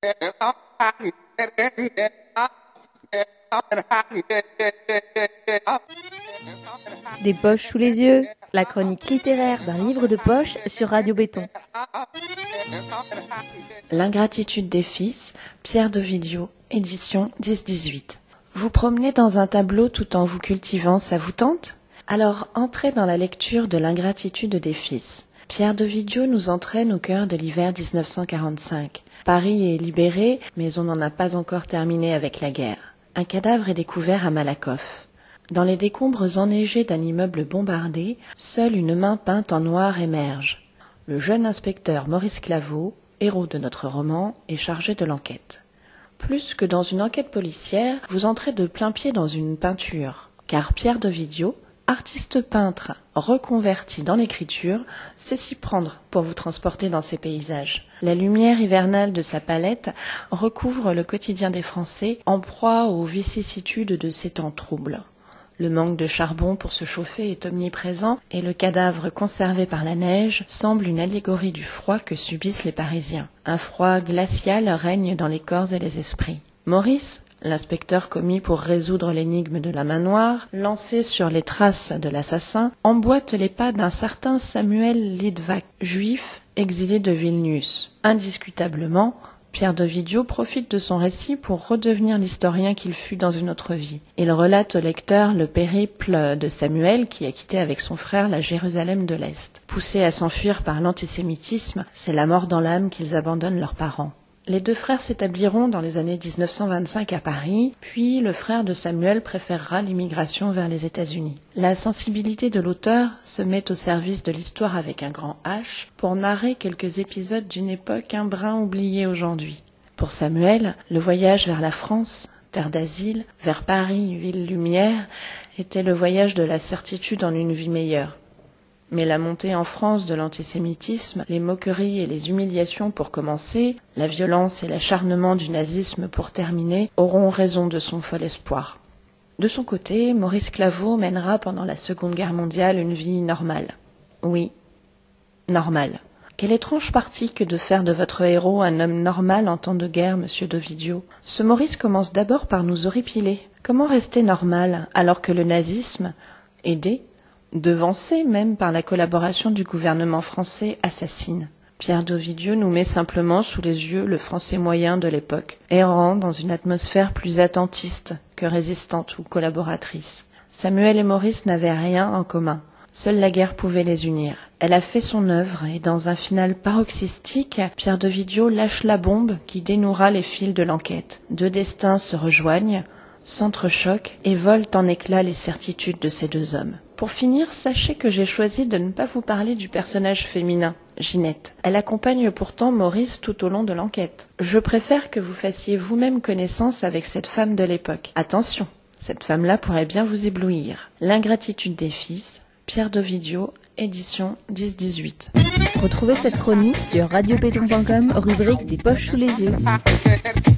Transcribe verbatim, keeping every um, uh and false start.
Des poches sous les yeux, la chronique littéraire d'un livre de poche sur Radio Béton. L'ingratitude des fils, Pierre d'Ovidio, édition dix dix-huit. Vous promenez dans un tableau tout en vous cultivant, ça vous tente ? Alors entrez dans la lecture de l'ingratitude des fils. Pierre d'Ovidio nous entraîne au cœur de l'hiver dix-neuf cent quarante-cinq. Paris est libéré, mais on n'en a pas encore terminé avec la guerre. Un cadavre est découvert à Malakoff. Dans les décombres enneigés d'un immeuble bombardé, seule une main peinte en noir émerge. Le jeune inspecteur Maurice Claveau, héros de notre roman, est chargé de l'enquête. Plus que dans une enquête policière, vous entrez de plein pied dans une peinture, car Pierre d'Ovidio, artiste peintre reconverti dans l'écriture, sait s'y prendre pour vous transporter dans ses paysages. La lumière hivernale de sa palette recouvre le quotidien des Français en proie aux vicissitudes de ces temps troubles. Le manque de charbon pour se chauffer est omniprésent et le cadavre conservé par la neige semble une allégorie du froid que subissent les Parisiens. Un froid glacial règne dans les corps et les esprits. Maurice, l'inspecteur commis pour résoudre l'énigme de la main noire, lancé sur les traces de l'assassin, emboîte les pas d'un certain Samuel Litvak, juif exilé de Vilnius. Indiscutablement, Pierre d'Ovidio profite de son récit pour redevenir l'historien qu'il fut dans une autre vie. Il relate au lecteur le périple de Samuel qui a quitté avec son frère la Jérusalem de l'Est. Poussés à s'enfuir par l'antisémitisme, c'est la mort dans l'âme qu'ils abandonnent leurs parents. Les deux frères s'établiront dans les années dix-neuf cent vingt-cinq à Paris, puis le frère de Samuel préférera l'immigration vers les États-Unis. La sensibilité de l'auteur se met au service de l'histoire avec un grand H pour narrer quelques épisodes d'une époque un brin oubliée aujourd'hui. Pour Samuel, le voyage vers la France, terre d'asile, vers Paris, ville lumière, était le voyage de la certitude en une vie meilleure. Mais la montée en France de l'antisémitisme, les moqueries et les humiliations pour commencer, la violence et l'acharnement du nazisme pour terminer, auront raison de son fol espoir. De son côté, Maurice Claveau mènera pendant la Seconde Guerre mondiale une vie normale. Oui, normale. Quelle étrange partie que de faire de votre héros un homme normal en temps de guerre, monsieur d'Ovidio. Ce Maurice commence d'abord par nous horripiler. Comment rester normal alors que le nazisme, aidé, devancé même par la collaboration du gouvernement français, assassine. Pierre d'Ovidio nous met simplement sous les yeux le français moyen de l'époque, errant dans une atmosphère plus attentiste que résistante ou collaboratrice. Samuel et Maurice n'avaient rien en commun. Seule la guerre pouvait les unir. Elle a fait son œuvre et dans un final paroxystique, Pierre d'Ovidio lâche la bombe qui dénouera les fils de l'enquête. Deux destins se rejoignent, s'entrechoquent et volent en éclats les certitudes de ces deux hommes. Pour finir, sachez que j'ai choisi de ne pas vous parler du personnage féminin, Ginette. Elle accompagne pourtant Maurice tout au long de l'enquête. Je préfère que vous fassiez vous-même connaissance avec cette femme de l'époque. Attention, cette femme-là pourrait bien vous éblouir. L'ingratitude des fils, Pierre d'Ovidio, édition dix dix-huit. Retrouvez cette chronique sur radio béton point com, rubrique des poches sous les yeux.